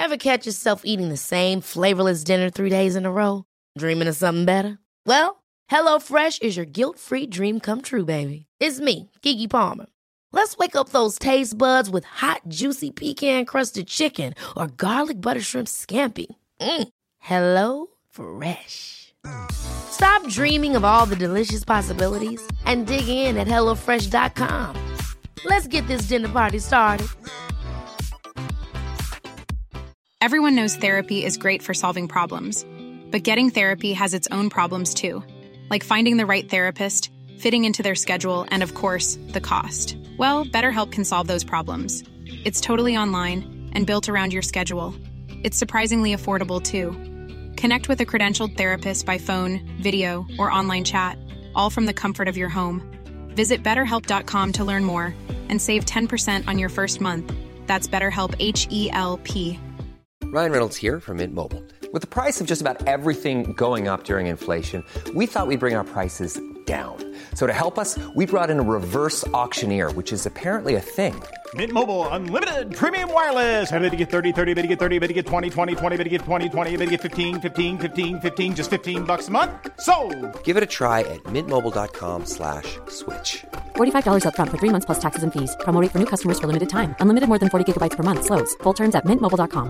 Ever catch yourself eating the same flavorless dinner 3 days in a row? Dreaming of something better? Well, HelloFresh is your guilt-free dream come true, baby. It's me, Keke Palmer. Let's wake up those taste buds with hot, juicy pecan-crusted chicken or garlic butter shrimp scampi. Hello Fresh. Stop dreaming of all the delicious possibilities and dig in at HelloFresh.com. Let's get this dinner party started. Everyone knows therapy is great for solving problems, but getting therapy has its own problems too, like finding the right therapist, fitting into their schedule, and of course, the cost. Well, BetterHelp can solve those problems. It's totally online and built around your schedule. It's surprisingly affordable too. Connect with a credentialed therapist by phone, video, or online chat, all from the comfort of your home. Visit BetterHelp.com to learn more and save 10% on your first month. That's BetterHelp, H-E-L-P. Ryan Reynolds here from Mint Mobile. With the price of just about everything going up during inflation, we thought we'd bring our prices down. So to help us, we brought in a reverse auctioneer, which is apparently a thing. Mint Mobile Unlimited Premium Wireless. How to get 30, 30, bit to get 30, bit to get 20, 20, 20, bit to get 20, 20, bit to get 15, 15, 15, 15, just $15 a month? Sold! Give it a try at mintmobile.com/switch. $45 up front for 3 months plus taxes and fees. Promo rate for new customers for limited time. Unlimited more than 40 gigabytes per month. Slows full terms at mintmobile.com.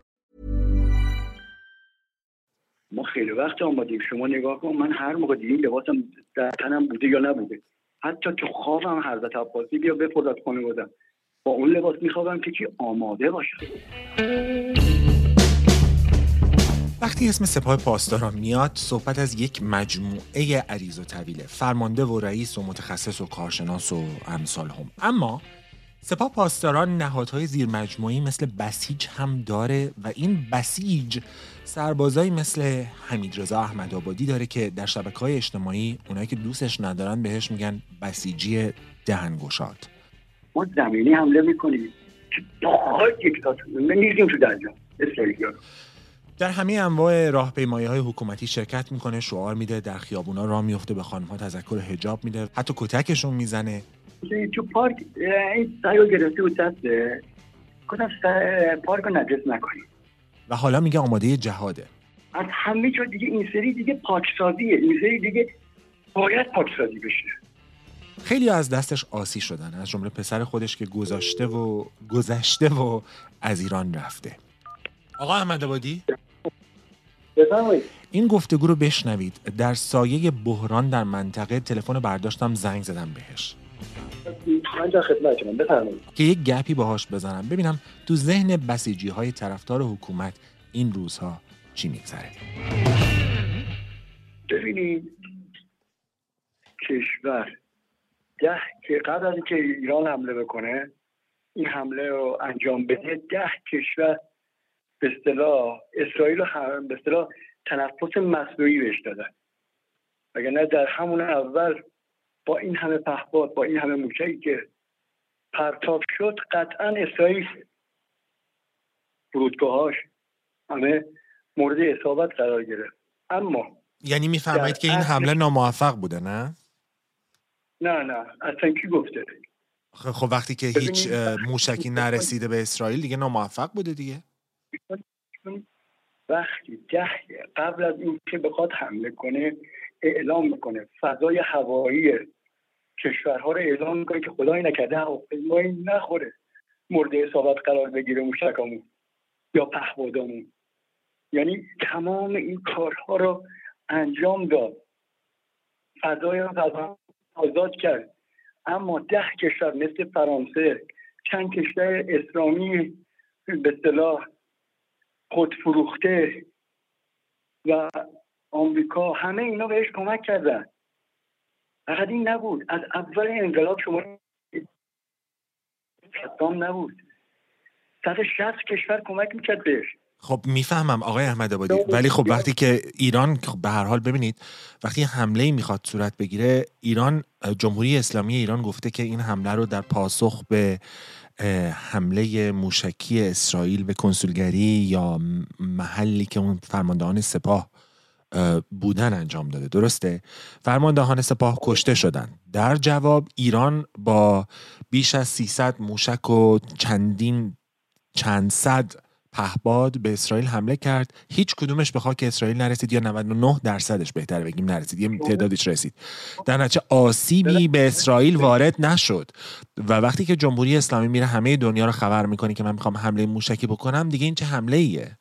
ما خیلی وقت آمدیم. شما نگاه کن، من هر موقع دیدیم لباسم در تنم بوده یا نبوده، حتی تو خوابم حضرت عباسی بیا بپرد خانواده‌ام، با اون لباس میخوابم که آماده باشه. وقتی اسم سپاه پاسداران میاد، صحبت از یک مجموعه عریض و طویله، فرمانده و رئیس و متخصص و کارشناس و امثال هم. اما سپاه پاسداران نهادهای زیر مجموعی مثل بسیج هم داره و این بسیج سربازایی مثل حمیدرضا احمدآبادی داره که در شبکه‌های اجتماعی اونایی که دوستش ندارن بهش میگن بسیجی دهنگشاد. ما زمینی حمله میکنیم که داخل دیکتاتور می‌ریزیم تو دریا اسرائیلیا. در همه انواع راهپیمایی‌های حکومتی شرکت میکنه، شعار میده، در خیابونا راه میفته، به خانم‌ها تذکر حجاب میده، حتی کتکشون میزنه. تو پارک این سایو گرفته بود دسته، گفتم پارک رو نجس نکنیم و حالا میگه آماده جهاده. از همه جا دیگه این سری دیگه پاکسازیه، این سری دیگه باید پاکسازی بشه. خیلی از دستش آسی شدن، از جمله پسر خودش که گذشته و از ایران رفته. آقا احمدآبادی بفرمایید. این گفتگو رو بشنوید. در سایه بحران در منطقه تلفن برداشتم، زنگ زدم بهش. من در خدمتتونم، بفرمایید. که یک گپی باهاش بزنم ببینم تو ذهن بسیجی‌های طرفدار حکومت این روزها چی میگذره. ببینید کشور که قبل از اینکه ایران حمله بکنه، این حمله رو انجام بده، 10 کشور به اصطلاح اسرائیل رو به اصطلاح تنفس مصنوعی بهش دادن. وگرنه در همون اول با این همه پهپاد، با این همه موشکی که پرتاب شد، قطعا اسرائیل فرودگاهاش همه مورد اصابت قرار گرفت. اما یعنی میفرمایید که این حمله ناموفق بوده؟ نه اصلا کی گفته؟ خب وقتی که هیچ موشکی نرسیده به اسرائیل دیگه ناموفق بوده دیگه. وقتی قبل از این که بخواد حمله کنه اعلام میکنه، فضای هوایی کشورها رو اعلام میکنه که خدای نکرده هواپیمایی نخوره مورد اصابت قرار بگیره موشکامون یا پهپادامون. یعنی تمام این کارها رو انجام داد، فضای رو آزاد کرد. اما 10 کشور مثل فرانسه، چند کشور اسلامی به اصطلاح خودفروخته و آمریکا، همه اینا بهش کمک کردن. فقط این نبود، از اول انقلاب شما صدام نبود، 160 کشور کمک میکرد بهش. خب میفهمم آقای احمدآبادی، ولی خب وقتی که ایران، خب به هر حال ببینید وقتی حمله میخواد صورت بگیره، ایران، جمهوری اسلامی ایران گفته که این حمله رو در پاسخ به حمله موشکی اسرائیل به کنسولگری یا محلی که اون فرماندهان سپاه بودن انجام داده. درسته؟ فرماندهان سپاه کشته شدن. در جواب ایران با بیش از 300 موشک و چند صد پهپاد به اسرائیل حمله کرد، هیچ کدومش به خاک اسرائیل نرسید یا 99% بهتر بگیم نرسید، یه تعدادیش رسید. در نتیجه آسیبی به اسرائیل وارد نشد و وقتی که جمهوری اسلامی میره همه دنیا رو خبر میکنه که من میخوام حمله موشکی بکنم، دیگه این چه حمله ایه؟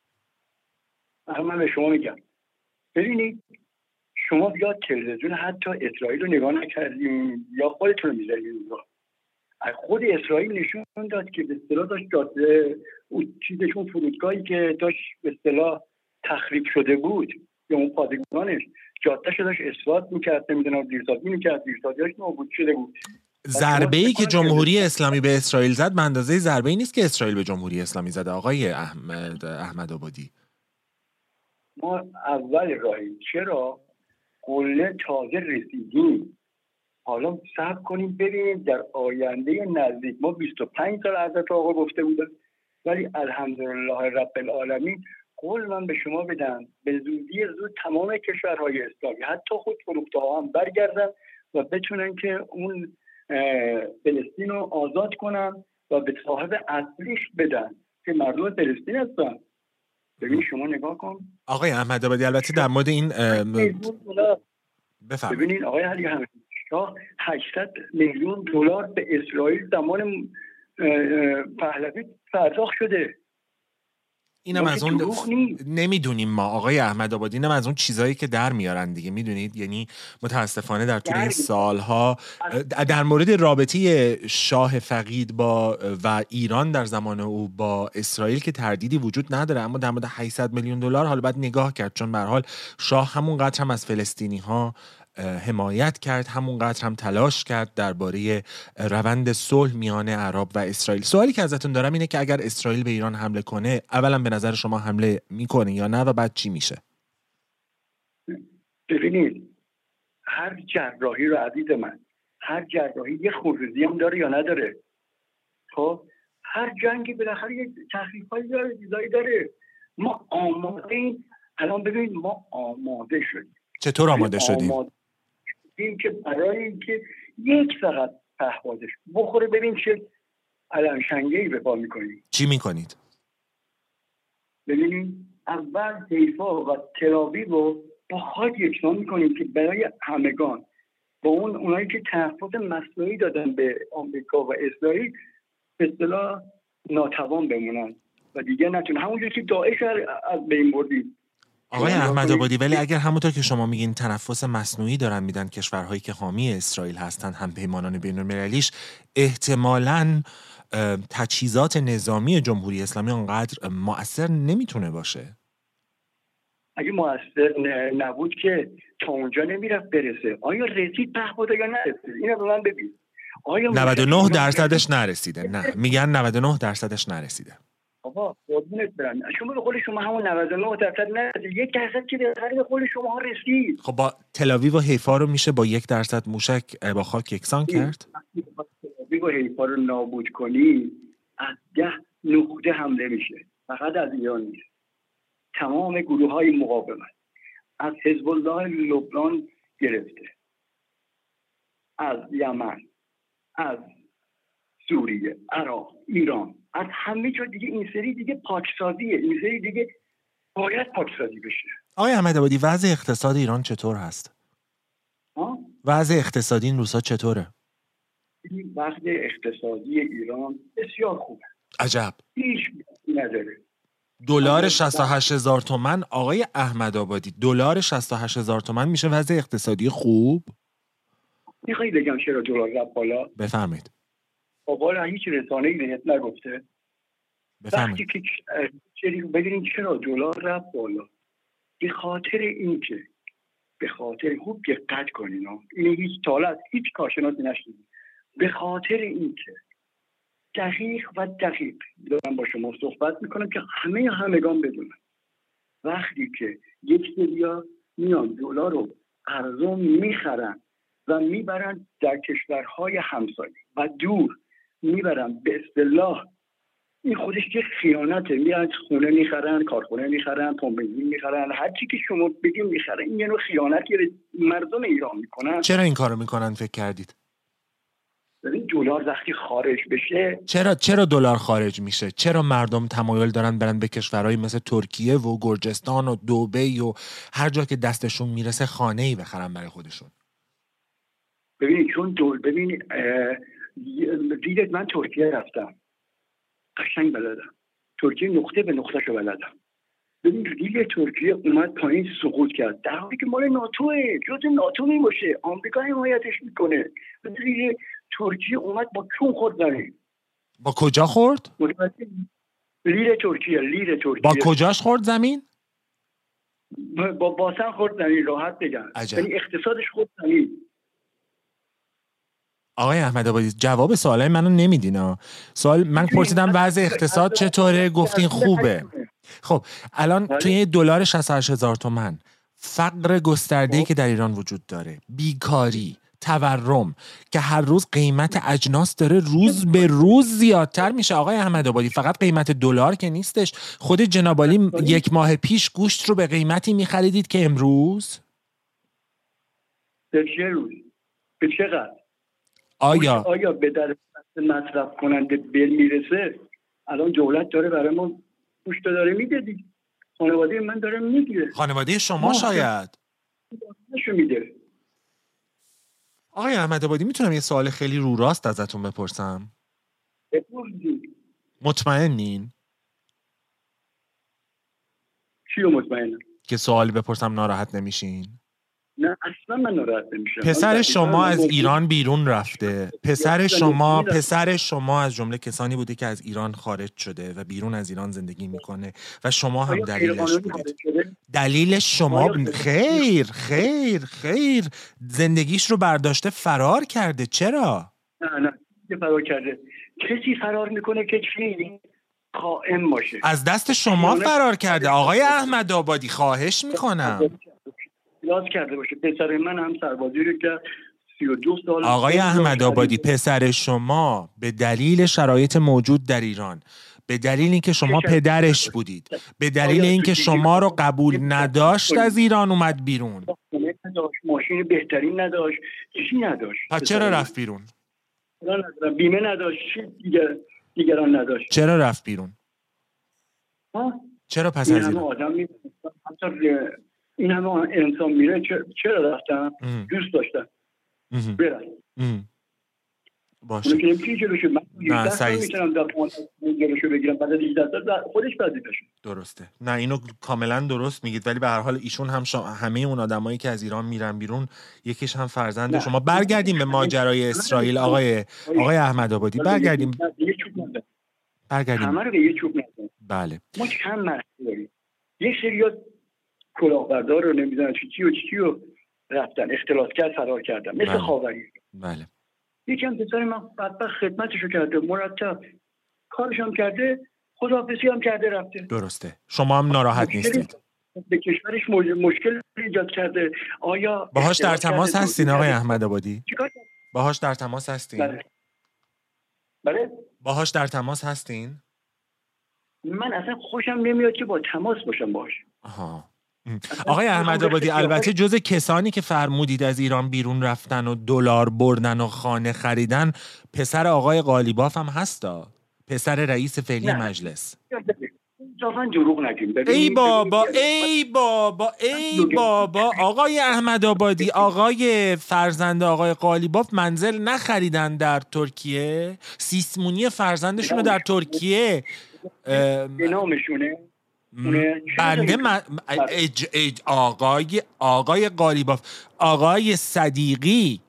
من به شما میگم ببینید، شما بیاد تلویزیون حتی اسرائیل رو نگاه نکردیم یا خودتون رو میذارید اونجا. خود اسرائیل نشون داد که به اصطلاح داشت جاده اون چیزشون فرودگاهی که داشت به اصطلاح تخریب شده بود یا اون پادگانش جاده‌اش داشت اصلاح می‌کرد، نمیدونم زیرسازی می‌کرد، زیرسازیاش نابود شده بود. ضربه‌ای که جمهوری اسلامی به اسرائیل زد به اندازه ضربه‌ای نیست که اسرائیل به جمهوری اسلامی زده آقای احمد آبادی. ما اول راهی چرا قله تازه رسیدیم، حالا صبر کنیم ببینیم در آینده نزدیک. ما 25 سال حضرت آقا گفته بودن، ولی الحمدلله رب العالمین قول من به شما بدم به زودی زود تمام کشورهای اسلامی حتی خود فروخته‌ها هم برگردن و بتونن که اون فلسطین رو آزاد کنن و به صاحب اصلیش بدن که مردم فلسطین هستن. ببین شما نگاه کن آقای احمد آبادی، البته در مورد این بفرمایید. ببینین آقای علی حمیدی شاه 800 میلیون دلار به اسرائیل زمان پهلوی پرداخت شده. اینم از اون نمیدونیم ما آقای احمد آبادی، اینم از اون چیزایی که در میارن دیگه، میدونید. یعنی متاسفانه در طول این سالها در مورد رابطه شاه فقید با و ایران در زمان او با اسرائیل که تردیدی وجود نداره، اما در مورد 800 میلیون دلار حالا باید نگاه کرد، چون به هر حال شاه همون قدر هم از فلسطینی ها حمایت کرد، همون قدر هم تلاش کرد درباره روند صلح میان عرب و اسرائیل. سوالی که ازتون دارم اینه که اگر اسرائیل به ایران حمله کنه، اولا به نظر شما حمله میکنه یا نه و بعد چی میشه؟ ببینید هر جراحی رو عزیز من، هر جراحی یه خروجی هم داره یا نداره. خب هر جنگی بالاخره یه تخریبایی داره، چیزایی داره. ما آماده ایم. الان ببینید ما آماده شدیم. چطور آماده شدیم؟ این که برای اینکه یک فقط پهپادش بخوره ببین چه علمشنگه‌ای به پا می‌کنید. چی می‌کنید؟ ببینید اول حیفا و تل‌آویو رو با خاک یکسان می‌کنیم که برای همگان با اونایی که تحفظ مصنوعی دادن به آمریکا و اسرائیل به اصطلاح ناتوان بمونن و دیگه نتونن، همونجوری که داعش از بین بردیم. آقای احمد آبادی، ولی اگر همونطور که شما میگین تنفس مصنوعی دارن میدن کشورهایی که حامی اسرائیل هستن، هم پیمانان بین‌المللیش، احتمالاً تجهیزات نظامی جمهوری اسلامی اونقدر مؤثر نمیتونه باشه. اگه مؤثر نبود که تا اونجا نمیرفت برسه. آیا رسید پهپاد یا نرسید؟ اینو به من ببین. 99% نرسیده. نه میگن 99% نرسیده. بابا قربونت برم، شما به قول شما همون 99% نرسید، 1% که به قول شما رسید. خب با تل‌آویو و حیفا رو میشه با 1% موشک با خاک یکسان کرد؟ تل‌آویو و حیفا رو نابود کنی از 10 نقطه حمله میشه، فقط از ایران نیست. تمام گروه‌های مقاومت از حزب الله لبنان گرفته، از یمن، از سوریه، عراق، ایران، از همه جا دیگه این سری دیگه پاکسازیه، این سری دیگه باید پاکسازی بشه. آقای احمد آبادی، وضع اقتصاد ایران چطور هست؟ وضع اقتصادی این روزها چطوره؟ وضع اقتصادی ایران بسیار خوبه. عجب. هیچ نداره. دلار 68,000 تومان آقای احمد آبادی، دلار 68,000 تومان میشه وضع اقتصادی خوب؟ میخوایی بگم چرا دلار رفت بالا؟ بفرمایید. بالا هیچ رسانه‌ای بهت نگفته. وقتی که ببینید چرا دلار رفت بالا، به خاطر اینکه خوب دقت کنین، این هیچ طالت هیچ کارشناسی نشدید، به خاطر اینکه دقیق دارم با شما صحبت میکنم که همگان بدونن وقتی که یک سریا میان دلار رو ارزون میخرن و میبرن در کشورهای همسایه و دور میبرن، به اصطلاح این خودش که خیانته. میان خونه میخرن، کارخونه میخرن، پمپ بنزین میخرن، هر چی که شما بگین میخرن. این یه نوع خیانتی مردم ایران میکنن. چرا این کارو میکنن فکر کردید؟ ببین دلار وقتی خارج بشه، چرا دلار خارج میشه؟ چرا مردم تمایل دارن برن به کشورهایی مثل ترکیه و گرجستان و دبی و هر جا که دستشون میرسه خانه‌ای بخرن برای خودشون؟ ببین چون ببین دیدت من ترکیه رفتم، قشنگ بلدم ترکیه، نقطه به نقطه شو بلدم. ببین ریل ترکیه اومد پایین سقوط کرد، در حالی که مال ناتوه، جزء ناتو میباشه، آمریکا حمایتش میکنه. ریل ترکیه اومد با چون خورد زمین. با کجا خورد؟ لیر ترکیه. با کجاش خورد زمین؟ با باسن خورد زمین، راحت بگم. یعنی اقتصادش خورد زمین. آقای احمدآبادی جواب سوالای منو نمیدین. سوال من پرسیدم وضع اقتصاد چطوره، گفتین خوبه. خب الان توی دلار 68,000 تومان فقر گسترده‌ای که در ایران وجود داره، بیکاری، تورم که هر روز قیمت اجناس داره روز به روز زیادتر میشه. آقای احمدآبادی فقط قیمت دلار که نیستش، خود جناب عالی 1 ماه پیش گوشت رو به قیمتی میخریدید که امروز به چه روز؟ به چقدر؟ آیا به در مصرف کننده بل میرسه؟ الان دولت داره برای ما گوشت داره میده دیگه. خانواده من داره میگیره. خانواده شما شاید نشو میده. آقای احمدآبادی میتونم یه سوال خیلی رو راست ازتون بپرسم؟ مطمئنین؟ چیو مطمئنم؟ که سوال بپرسم ناراحت نمیشین؟ نه اصلا من ناراحت نمیشم. پسر شما از ایران بیرون رفته. پسر شما از جمله کسانی بوده که از ایران خارج شده و بیرون از ایران زندگی میکنه و شما هم دلیلش بودید. دلیل شما خیر زندگیش رو برداشته فرار کرده. چرا؟ نه فرار کرده. کسی فرار میکنه که چی؟ قائم باشه. از دست شما فرار کرده آقای احمدآبادی، خواهش میکنم. لاز کرده باشه. پسر من هم سربازی رو کرد 32 سال. آقای احمدآبادی پسر شما به دلیل شرایط موجود در ایران، به دلیل اینکه شما پدرش بودید، به دلیل اینکه شما رو قبول نداشت از ایران اومد بیرون. ماشین بهترین نداشت، چیزی نداشت. پس چرا رفت بیرون؟ بیمه نداشت، دیگران نداشت. چرا رفت بیرون؟ چرا پس از ایران؟ این همه انسان میره، چرا رفتن؟ دوست داشتن برن. باشه. نه سعی میتونم جلوشو بگیرم، بعد از 18 سال خودش وظیفه‌شه. درسته. نه اینو کاملا درست میگید، ولی به هر حال ایشون هم همه اون آدمایی که از ایران میرن بیرون یکیش هم فرزند شما. برگردیم به ماجرای اسرائیل. آقای احمدآبادی برگردیم. همه رو به یه چوب نزن. بله. ما چند مرحله داریم. یه سریات کلاهبردار رو نمیدونن چی و رفتن اختلاسگر فرار کردن مثل خاوری. بله. یکم پسر من بدبخت خدمتشو کرده، مرتب کارش هم کرده، خداحافظی هم کرده رفته. درسته. شما هم ناراحت نیستید؟ به کشورش مشکل ایجاد کرده. آیا باهاش در تماس هستین آقای احمدآبادی؟ باهاش در تماس هستین؟ بله. باهاش در تماس هستین؟ من اصلا خوشم نمیاد که با تماس باشم باهاش. آها. آقای احمدآبادی البته جز کسانی که فرمودید از ایران بیرون رفتن و دلار بردن و خانه خریدن، پسر آقای قالیباف هم هستا، پسر رئیس فعلی مجلس. واقعا دروغ نگیم. ای بابا آقای احمدآبادی، آقای فرزند آقای قالیباف منزل نخریدن در ترکیه؟ سیسمونی فرزندشونو در ترکیه نامشونه. بنده آقای قالیباف، آقای صدیقی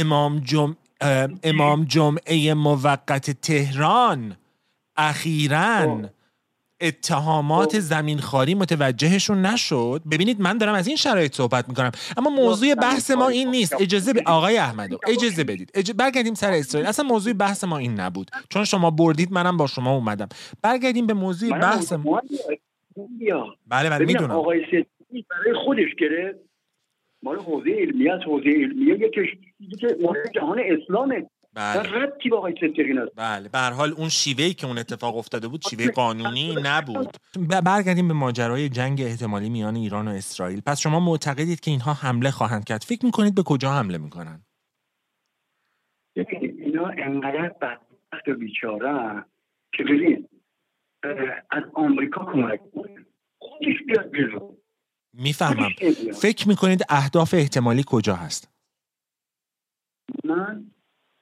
امام جمعه موقت تهران اخیراً اتهامات زمینخواری متوجهشون نشد. ببینید من دارم از این شرایط صحبت میکنم، اما موضوع بحث ما این نیست. آقای احمدآبادی اجازه بدید برگردیم سر اسرائیل. اصلا موضوع بحث ما این نبود، چون شما بردید منم با شما اومدم. برگردیم به موضوع بحث ما. بله من میدونم. آقای سیدی برای خودش گرفت، مال حوزه علمیه، از حوزه علمیه یکی مال جهان اسلامه. ربطی با آقای صدیقی نداره. بله به هر حال اون شیوهی که اون اتفاق افتاده بود شیوه قانونی نبود. برگردیم به ماجرای جنگ احتمالی میان ایران و اسرائیل. پس شما معتقدید که اینها حمله خواهند کرد؟ فکر میکنید به کجا حمله میکنن؟ اینا انقدر بدبخت و بیچاره که ببین از آمریکا کمک کنه، خودش بیاد جلو. میفهمم. فکر میکنید اهداف احتمالی کجا هست؟ من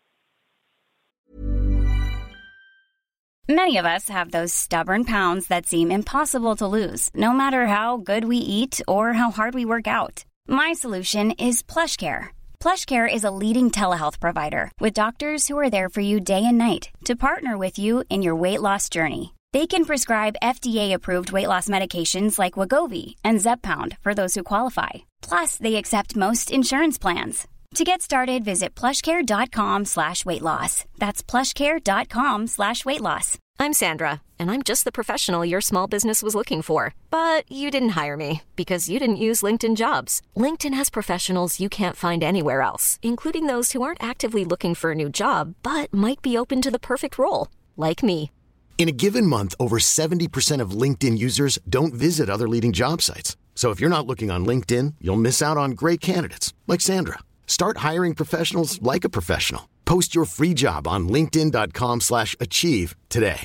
Many of us have those stubborn pounds that seem impossible to lose, no matter how good we eat or how hard we work out. My solution is PlushCare. PlushCare is a leading telehealth provider with doctors who are there for you day and night to partner with you in your weight loss journey. They can prescribe FDA-approved weight loss medications like Wegovy and Zepbound for those who qualify. Plus, they accept most insurance plans. To get started, visit plushcare.com/weightloss. That's plushcare.com/weightloss. I'm Sandra, and I'm just the professional your small business was looking for. But you didn't hire me because you didn't use LinkedIn Jobs. LinkedIn has professionals you can't find anywhere else, including those who aren't actively looking for a new job, but might be open to the perfect role, like me. In a given month, over 70% of LinkedIn users don't visit other leading job sites. So if you're not looking on LinkedIn, you'll miss out on great candidates like Sandra. Start hiring professionals like a professional. Post your free job on linkedin.com/achieve today.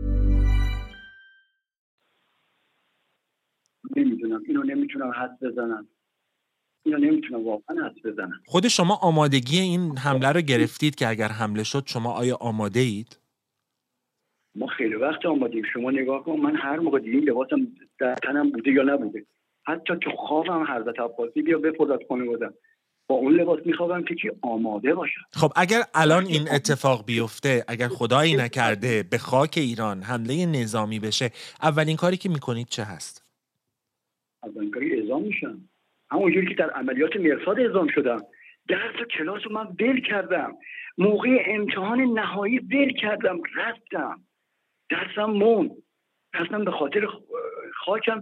نمیتونم حدس بزنم. نمیتونم واقعا حدس بزنم. خود شما آمادگی این حمله رو گرفتید که اگر حمله شد شما آیا آماده اید؟ ما خیلی وقت آمادیم. شما نگاه کن، من هر موقع دیدم لباسم در تنم بوده یا نبوده، حتی تو خوابم حضرت عباسی بیا بپرد خانواده‌ام، با اون لباس میخوابم که چی آماده باشم. خب اگر الان این اتفاق بیفته، اگر خدایی نکرده به خاک ایران حمله نظامی بشه، اولین کاری که میکنید چه هست؟ اولین کاری اعزام میشم، همونجوری که در عملیات مرصاد اعزام شدم. درس و کلاس رو من ول کردم، موقع امتحان نهایی ول کردم، رفتم درسم مون، اصلا به خاطر خاکم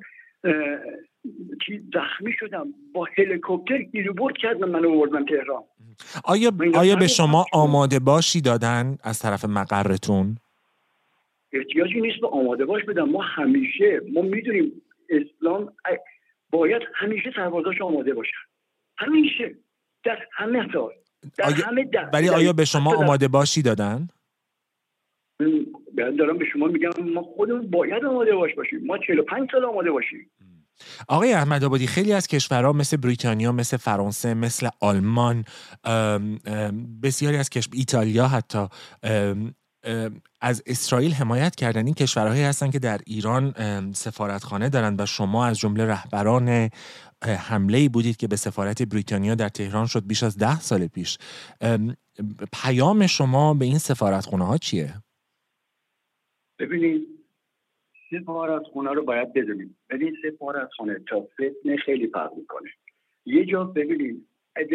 زخمی شدم، با هلیکوپتر گیروبرد کردم، منو آوردن تهران. آیا به شما آماده باشی دادن از طرف مقرتون؟ احتیاجی نیست به آماده باش بدم. ما میدونیم اسلام باید همیشه سربازاش آماده باشن، همیشه، در همه سال، در همه دست. ولی آیا به شما آماده باشی دادن؟ دارم به شما میگم ما خودمون باید آماده باشیم. ما 45 سال آماده باشیم. آقای احمدآبادی، خیلی از کشورها مثل بریتانیا، مثل فرانسه، مثل آلمان، بسیاری از ایتالیا حتی از اسرائیل حمایت کردن. این کشورهایی هستن که در ایران سفارتخانه دارن و شما از جمله رهبران حمله‌ای بودید که به سفارت بریتانیا در تهران شد بیش از 10 سال پیش. پیام شما به این سفارتخانه‌ها چیه؟ ببینید، سفارتخانه رو باید بدونیم. ببین سفارتخانه تا فتنه خیلی فرق میکنه. یه جا ببینید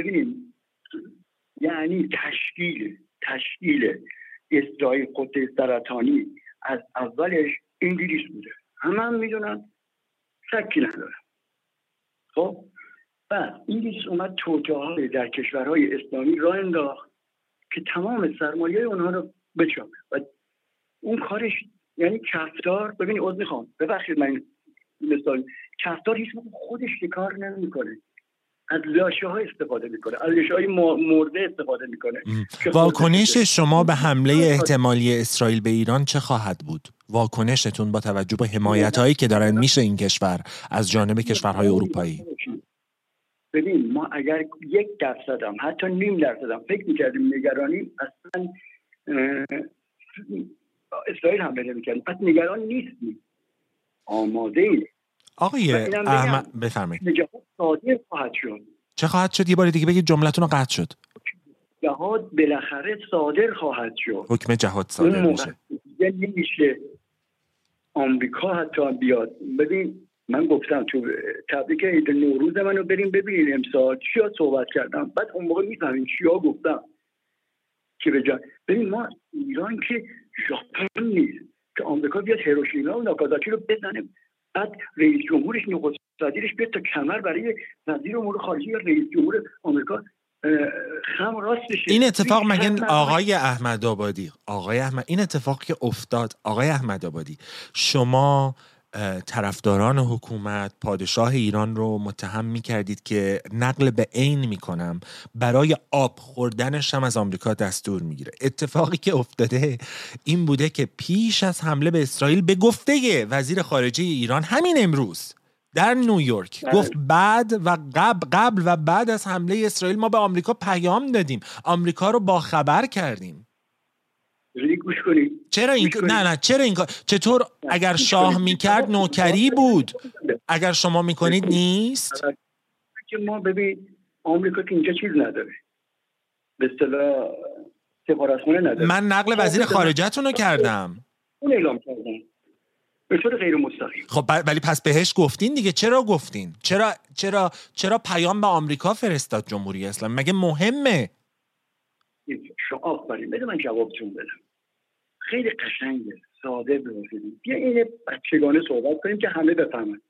یعنی تشکیل اسرائیل قدس سرطانی از اولش انگلیس بوده، هم میدونن، شکی ندارم. خب بعد انگلیس اومد توطئه‌های در کشورهای اسلامی راه انداخت که تمام سرمایه اونها رو بچاپه و اون کارش یعنی کفتار. ببین ببخشید من مثال، کفتار هیچ موقع خودش کار نمیکنه، از لاشه‌ها استفاده میکنه، از لاشه‌های مرده استفاده میکنه. واکنش شما به حمله احتمالی اسرائیل به ایران چه خواهد بود؟ واکنشتون با توجه به حمایت‌هایی که دارن میشه این کشور از جانب کشورهای اروپایی؟ ببین ما اگر 1% هم حتی 0.5% هم فکر میکردیم نگرانیم، اصلا اسرائیل حمله نمی‌کردیم. پس نگران نیستیم، آماده ایم. آقای احمد بفرمایید. جهاد صادر خواهد شد. چه خواهد شد؟ یه بار دیگه بگید، جملتون رو قطع شد. جهاد بالاخره صادر خواهد شد. حکم جهاد صادر میشه. نمیشه آمریکا حتی بیاد. ببین من گفتم تو تبریک عید نوروز منو بریم ببینید امسال چیا صحبت کردم، بعد اون موقع میفهمین چیا گفتم که ببین ما ایران که ژاپن نیست که آمریکا بیاد هیروشیما و ناگازاکی رو بزنه، بعد رئیس جمهورش نخست وزیرش بیاد تا کمر برای وزیر امور خارجه یا رئیس جمهور آمریکا خم راست بشه. این اتفاق مگه آقای احمدآبادی این اتفاق که افتاد، آقای احمدآبادی، شما طرفداران حکومت پادشاه ایران رو متهم می‌کردید که نقل به عین می‌کنم برای آب خوردنش هم از آمریکا دستور می‌گیره. اتفاقی که افتاده این بوده که پیش از حمله به اسرائیل به گفته وزیر خارجه ایران همین امروز در نیویورک گفت بعد و قبل و بعد از حمله اسرائیل ما به آمریکا پیام دادیم، آمریکا رو با خبر کردیم. گوش کنید. چرا این نه چرا این چطور اگر شاه میکرد نوکری بود، اگر شما میکنید نیست؟ که ما ببین آمریکا که اینجا چیز نداره، به اصطلاح سفارتخونه نداره. من نقل وزیر خارجه‌تون رو کردم، اون اعلام کردن به طور غیر مستقیم. خب ولی پس بهش گفتین دیگه. چرا گفتین؟ چرا پیام به آمریکا فرستاد جمهوری اسلامی؟ مگه مهمه؟ آفرین، بده من جوابتون بدم. خیلی قشنگه، ساده بگید. بیا این بچگانه صحبت کنیم که همه بفهمن.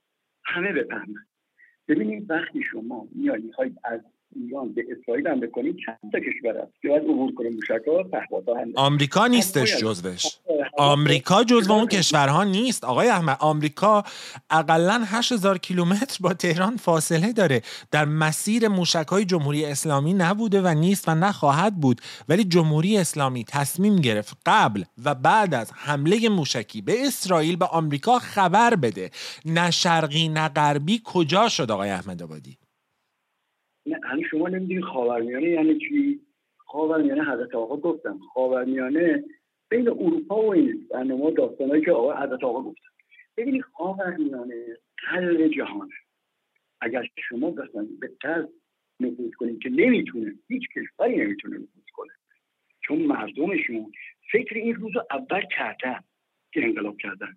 ببینید وقتی شما میخواید از ایران به اسرائیل هم بکنید، چند تا کشور هست که باید عبور کنه موشک‌ها، پهپادها هم. آمریکا نیستش جزوش. آمریکا جزو اون کشورها نیست آقای احمد. آمریکا اقلاً 8000 کیلومتر با تهران فاصله داره. در مسیر موشک‌های جمهوری اسلامی نبوده و نیست و نخواهد بود. ولی جمهوری اسلامی تصمیم گرفت قبل و بعد از حمله موشکی به اسرائیل به آمریکا خبر بده. نه شرقی نه غربی کجا شد آقای احمد آبادی؟ نه همین شما نمیدونید خاورمیانه یعنی چی؟ خاورمیانه حضرت آقا گفتم، خاورمیانه بین اروپا و این برنامه داستانایی که آقا حضرت آقا گفتن. ببینید خاورمیانه قلب جهانه. اگر شما مثلا به طرز نفوذ کنید که نمیتونه، هیچ کشوری نمیتونه نفوذ کنه، چون مردمشون فکر این روزو اول کردن که انقلاب کردن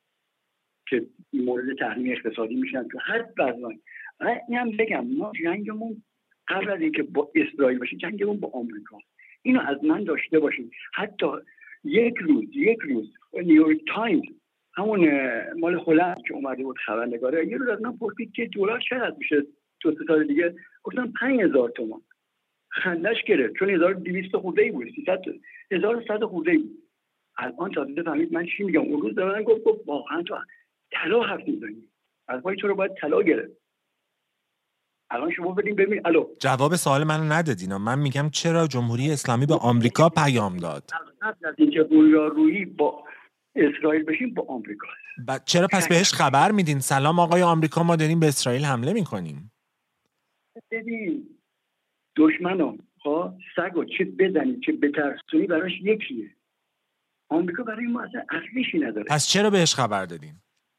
که مورد تحریم اقتصادی میشن تو هر بزمان. اینم بگم ما جنگمون قبل از اینکه با اسرائیل باشه جنگمون با آمریکا. اینو از من داشته باشید. حتی یک روز نیویورک تایمز، همون مال هلند که اومده بود خبرنگاره، یه روز از من پرسید که دلار چقدر میشه 2 سال دیگه. گفتم 5000 تومان. خندش گرفت چون 1200 خورده‌ای بود، 1100 خورده‌ای بود. الان تازه فهمید من چی میگم. اون روز به من گفت واقعا تو طلا حرف میزنی، از پای تو رو باید طلا گرفت. الان شما ببین الو جواب سوال منو ندادین. من میگم چرا جمهوری اسلامی به آمریکا پیام داد؟ قبل از اینکه رویارویی با اسرائیل بشیم با آمریکا. چرا پس بهش خبر میدین سلام آقای آمریکا ما داریم به اسرائیل حمله میکنیم؟ ببین دشمنم سگو چه بزنی چه بترسونی براش یکیه. آمریکا برای ما اصلا اصلیشی نداره. پس چرا بهش خبر دادین؟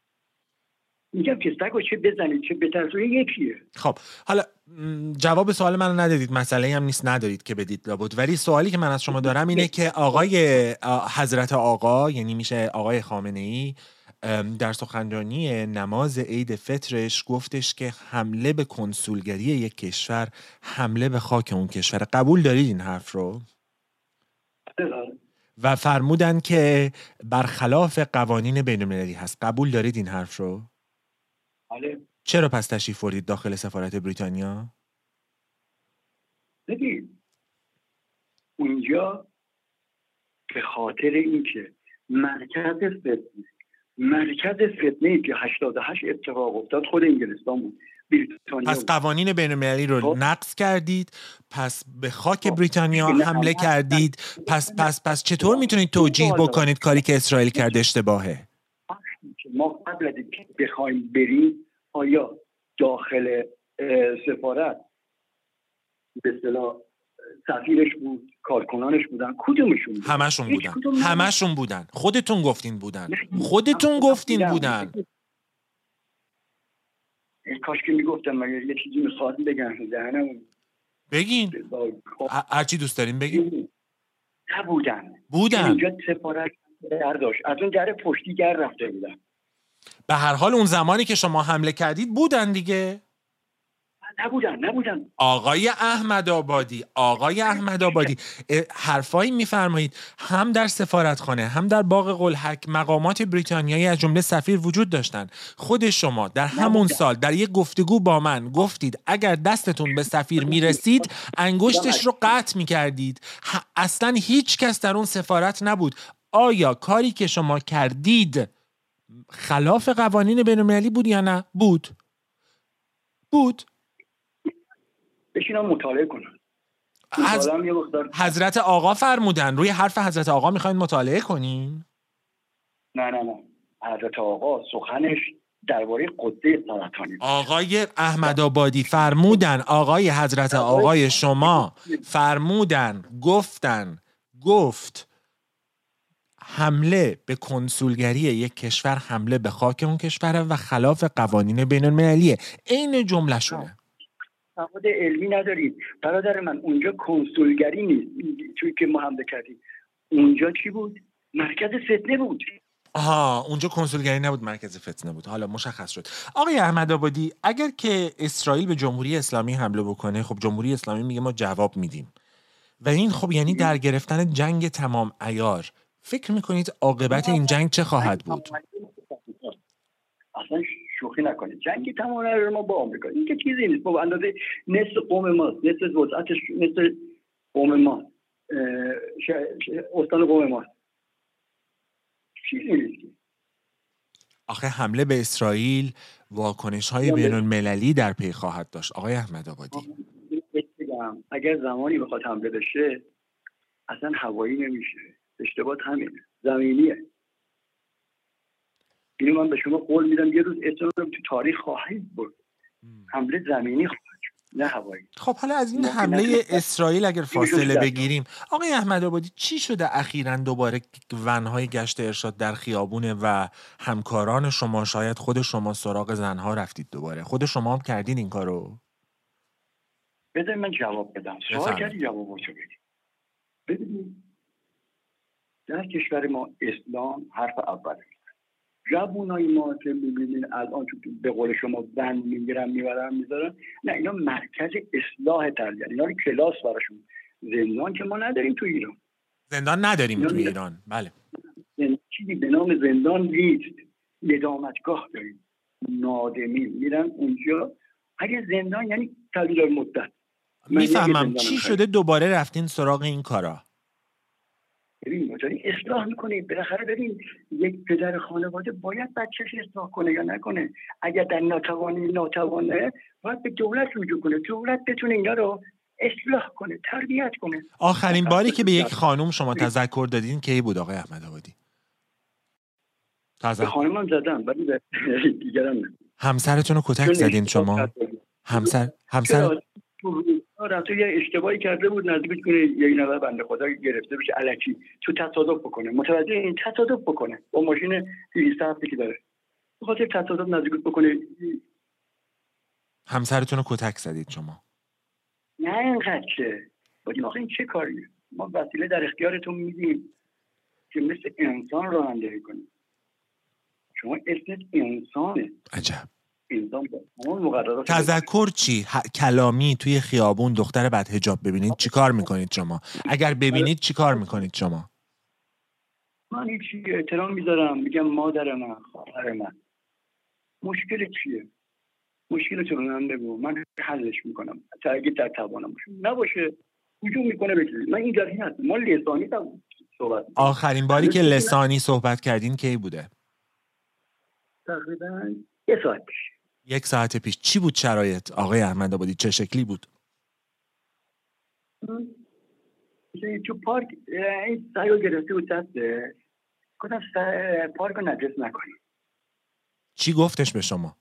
میگم که سگو چه بزنید چه بترسونی یکیه. خب حالا جواب سوال منو ندادید، مسئله هم نیست ندارید که بدید لابد، ولی سوالی که من از شما دارم اینه که آقای حضرت آقا، یعنی میشه آقای خامنه‌ای، در سخنرانی نماز عید فطرش گفتش که حمله به کنسولگری یک کشور حمله به خاک اون کشور. قبول دارید این حرف رو؟ و فرمودن که برخلاف قوانین بین‌المللی هست. قبول دارید این حرف رو؟ بله. چرا پس تشریف بردید داخل سفارت بریتانیا؟ ببین اونجا به خاطر اینکه مرکز فتنه که 88 اتفاق افتاد خود انگلستان بود، بریتانیا. پس قوانین بین‌المللی رو نقض کردید، پس به خاک بریتانیا حمله کردید. پس چطور میتونید توجیه بکنید کاری که اسرائیل کرده اشتباهه؟ ما قبل از اینکه بخوایم بریم آیا داخل سفارت به اصطلاح سفیرش بود، کارکنانش بودن، کدومشون بود؟ همشون بودن. خودتون گفتین بودن. کاش که میگفتم. مگه یه چیزی میخواستم بگم دهنم بگین، هرچی دوست دارین بگین. بودن اینجا سفارت در داشت، از اون در پشتی گر رفته بودن. به هر حال اون زمانی که شما حمله کردید بودن دیگه. نبودن. آقای احمد آبادی حرفایی میفرمایید هم در سفارتخانه هم در باغ قلهک مقامات بریتانیایی از جمله سفیر وجود داشتن. خود شما در همون سال در یک گفتگو با من گفتید اگر دستتون به سفیر میرسید انگشتش رو قطع میکردید. اصلا هیچ کس در اون سفارت نبود. آیا کاری که شما کردید خلاف قوانین بین‌المللی بود یا نه؟ بود. بشینم مطالعه کنم. حضرت آقا فرمودن، روی حرف حضرت آقا میخواین مطالعه کنین؟ نه حضرت آقا سخنش درباره قده سرطانی. آقای احمدآبادی فرمودن، آقای حضرت آقای شما فرمودن، گفت حمله به کنسولگری یک کشور حمله به خاک اون کشوره و خلاف قوانین بین‌المللیه. عین جمله شونه. تعهد علمی ندارید برادر من. اونجا کنسولگری نیست چون که ما حمله کردیم. اونجا چی بود؟ مرکز فتنه بود. اونجا کنسولگری نبود، مرکز فتنه بود. حالا مشخص شد. آقای احمدآبادی، اگر که اسرائیل به جمهوری اسلامی حمله بکنه، خب جمهوری اسلامی میگه ما جواب میدیم و این خب یعنی در گرفتن جنگ تمام عیار. فکر میکنید عاقبت این جنگ چه خواهد بود؟ اصلا شوخی نکنید. جنگ تمام عیار ما با آمریکا این که چیزی نیست. با اندازه نصف قوم ماست، نصف وسعتش نصف قوم ماست، استان قوم ماست. چیزی نیست. آخه حمله به اسرائیل واکنش‌های بین‌المللی در پی خواهد داشت. آقای احمدآبادی، اگر زمانی بخواد حمله بشه اصلا هوایی نمیشه. اشتباه همینه، زمینیه. اینو من به شما قول میدم یه روز اسرائیل تو تاریخ خواهید بود. حمله زمینی خواهد شد، نه هوایی. خب حالا از این حمله اسرائیل اگر فاصله بگیریم، آقای احمدآبادی چی شده اخیراً دوباره ونهای گشت ارشاد در خیابونه و همکاران شما، شاید خود شما سراغ زنها رفتید دوباره؟ خود شما هم کردین این کارو؟ بذار من جواب بدم. سوال کردی جوابشو بدی. ببینید در کشور ما اسلام حرف اوله. جوونای ما که می‌بینین الان به قول شما بند میگیرن میذارن، نه اینا مرکز اصلاح تربیت. اینا رو کلاس براشون. زندان که ما نداریم تو ایران. زندان نداریم تو ایران. بله. چیزی به نام زندان نیست. ندامتگاه داریم. نادمی میرن اونجا. اگه زندان یعنی تغییر مدت. میفهمم. چی شده دوباره رفتین سراغ این کارا؟ ببین اصلاح میکنید بالاخره. ببین یک پدر خانواده باید بچه‌ش اصلاح کنه یا نکنه. اگر در ناتوانه باید به دولت رجوع کنه. دولت بتونه اینا رو اصلاح کنه، تربیت کنه. آخرین باری که به یک خانم شما تذکر دادین کی بود آقای احمدآبادی؟ به خانمم زدم ولی به دیگران نه. همسرتون رو کتک زدین شما؟ همسر تو یه اشتباهی کرده بود نزدیک کنه یک نفر بنده خدا گرفته بشه الکی تو تصادف بکنه. متوجه این تصادف بکنه با ماشین 200 هفته که داره. بخاطر تصادف نزدیک بکنه. همسرتون رو کتک زدید شما؟ نه اینقدر که بودیم. آخه این چه کاریه؟ ما وسیله در اختیارتون میدیم که مثل انسان رانندگی کنید. شما اسمت انسانه. عجب. تذکر چی؟ کلامی توی خیابون دختر بد حجاب ببینید چیکار میکنید شما؟ اگر ببینید چیکار میکنید شما؟ من هیچی احترام میذارم، میگم مادر من، خواهر من. مشکل چیه؟ مشکلتون رو من بگو، من حلش میکنم. اگه در توانم نباشه هجوم میکنه بگید. من این جایی هستم. ما لسانی صحبت. آخرین باری که لسانی صحبت کردین کی بوده؟ تقریبا 1 ساعت پیش. 1 ساعت پیش. چی بود شرایط آقای احمدآبادی؟ چه شکلی بود؟ تو پارک این سایو گرفته بود دسته. گفتم پارک رو نجس نکنی. چی گفتش به شما؟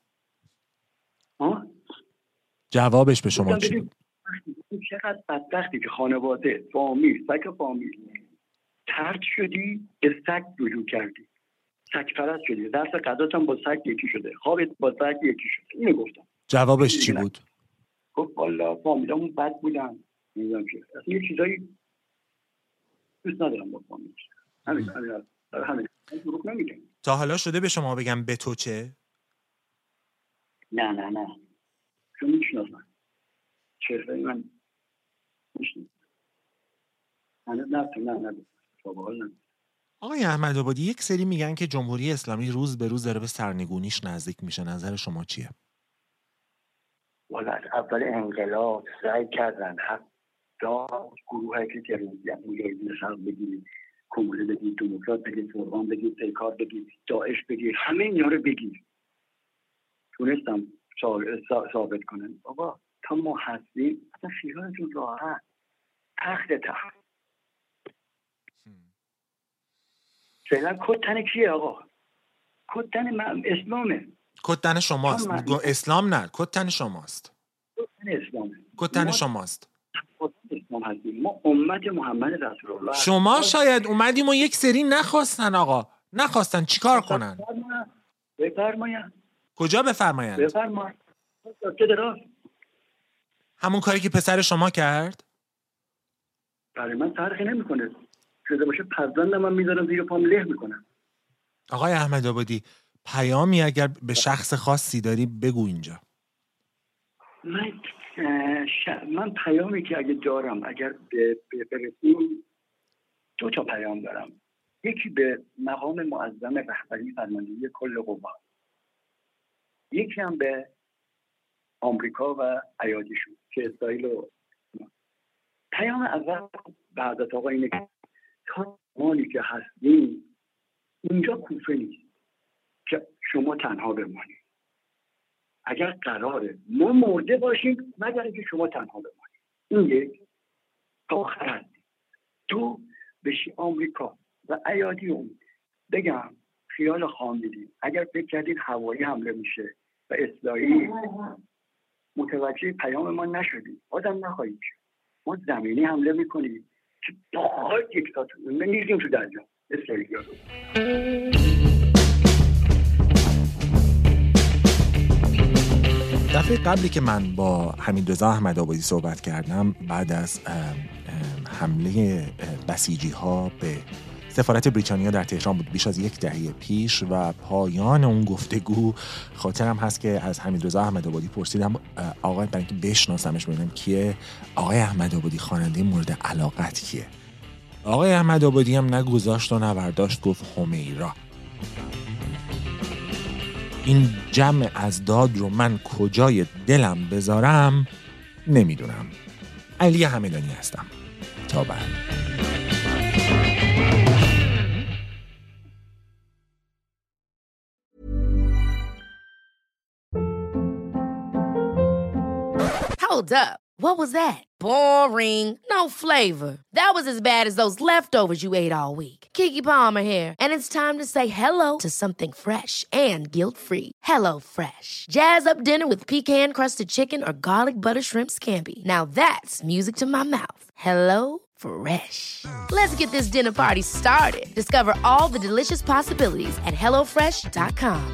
جوابش به شما چی بود؟ چقدر بدبختی که خانواده، فامیل، سگ فامیل طرد شدی به سگ رجوع کردی. سگ پرست شدی. درس غذات هم با سگ یکی شده. خوابت با سگ یکی شده. اینو گفتم. جوابش چی بود؟ گفت والا فامیلامون بد بودن. نمیدونم چه. اصلا یه چیزایی دوست ندارم با فامیل. همین. دروغ نمیگم. تا حالا شده به شما بگم به تو چه؟ نه. چون میشناسم. چهره من میشناسم. نه. آقای احمدآبادی، یک سری میگن که جمهوری اسلامی روز به روز داره به سرنگونیش نزدیک میشه. نظر شما چیه؟ والا از اول انقلاب سعی کردن حتی گروهایی که تروریستی مجاهدین سر بگیرید کمونه بگید، دموکرات بگید، فرقان بگید، پیکار بگید، داعش بگید، همه اینا رو بگید. تونستم ثابت کنن بابا تا ما هستیم اصلا خیالتون راحت، تخت فعلا کد تن کیه آقا؟ کد تن اسلامه. کد تن شماست. اسلام نه، کد تن شماست. کد تن اسلامه. کد تن شماست. اسلام هستیم، ما امت محمد رسول الله. شما شاید اومدیم و یک سری نخواستن آقا، نخواستن چیکار کنن؟ بفرمایید. کجا بفرمایند؟ بفرمایید. همون کاری که پسر شما کرد؟ برای من فرقی نمیکنه. شده باشه پرزندم من میذارم زیر پام له میکنم. آقای احمدآبادی پیامی اگر به شخص خاصی داری بگو اینجا. من پیامی که اگه دارم، اگر برسیم، 2 تا پیام دارم. یکی به مقام معظم رهبری فرماندهی کل قوا، یکی هم به آمریکا و ایادیشون که اسرائیل و پیام اول به حضرت آقا اینه که تا مالی که هستیم اینجا کوفه نیست که شما تنها بمانید. اگر قراره ما مرده باشیم مگر اینکه شما تنها بمانید. این یک تا آخر هستیم. 2 بشی آمریکا و ایادیون بگم خیال خام دیدیم. اگر فکر کردید هوایی حمله میشه و اسرائیل متوجه پیام ما نشدیم، آدم نخواهیم شد. ما زمینی حمله میکنیم که تا 1 ساعت میریزیم تو دریا اسرائیل رو. دفعه قبلی که من با حمیدرضا احمدآبادی صحبت کردم بعد از حمله بسیجی ها به سفارت بریتانیا در تهران بود، بیش از 1 دهه پیش، و پایان اون گفتگو خاطرم هست که از حمیدرضا احمدآبادی پرسیدم آقای برای اینکه بشناسمش ببینم کیه، آقای احمدآبادی خواننده مورد علاقت کیه؟ آقای احمدآبادی هم نگذاشت و نورداشت، گفت همیرا. این جمع اضداد رو من کجای دلم بذارم نمیدونم. علی همدانی هستم. تا بعد. Hold up. What was that? Boring. No flavor. That was as bad as those leftovers you ate all week. Keke Palmer here, and it's time to say hello to something fresh and guilt-free. Hello Fresh. Jazz up dinner with pecan-crusted chicken or garlic butter shrimp scampi. Now that's music to my mouth. Hello Fresh. Let's get this dinner party started. Discover all the delicious possibilities at HelloFresh.com.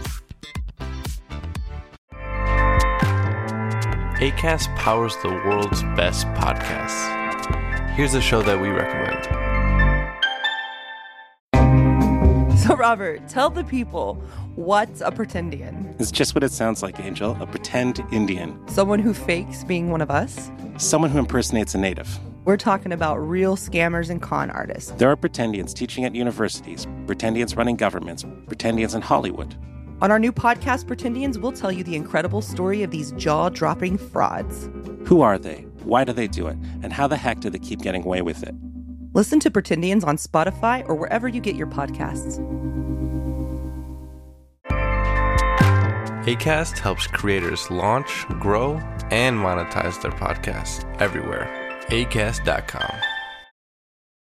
Acast powers the world's best podcasts. Here's a show that we recommend. So, Robert, tell the people, what's a pretendian? It's just what it sounds like, Angel. A pretend Indian. Someone who fakes being one of us? Someone who impersonates a native. We're talking about real scammers and con artists. There are pretendians teaching at universities, pretendians running governments, pretendians in Hollywood. On our new podcast, Pretendians, we'll tell you the incredible story of these jaw-dropping frauds. Who are they? Why do they do it? And how the heck do they keep getting away with it? Listen to Pretendians on Spotify or wherever you get your podcasts. Acast helps creators launch, grow, and monetize their podcasts everywhere. Acast.com.